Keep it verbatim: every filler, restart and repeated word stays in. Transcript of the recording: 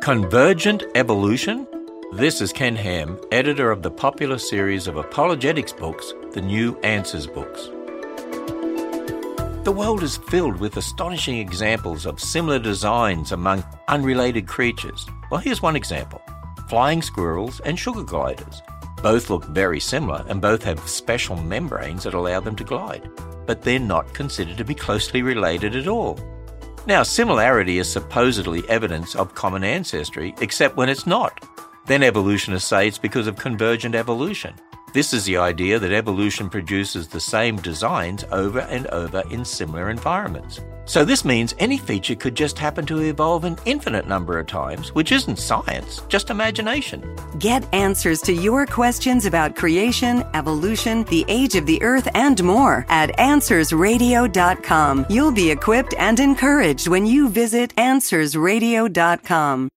Convergent evolution? This is Ken Ham, editor of the popular series of apologetics books, the New Answers books. The world is filled with astonishing examples of similar designs among unrelated creatures. Well, here's one example. Flying squirrels and sugar gliders. Both look very similar and both have special membranes that allow them to glide, but they're not considered to be closely related at all. Now, similarity is supposedly evidence of common ancestry, except when it's not. Then evolutionists say it's because of convergent evolution. This is the idea that evolution produces the same designs over and over in similar environments. So this means any feature could just happen to evolve an infinite number of times, which isn't science, just imagination. Get answers to your questions about creation, evolution, the age of the earth, and more at answers radio dot com. You'll be equipped and encouraged when you visit answers radio dot com.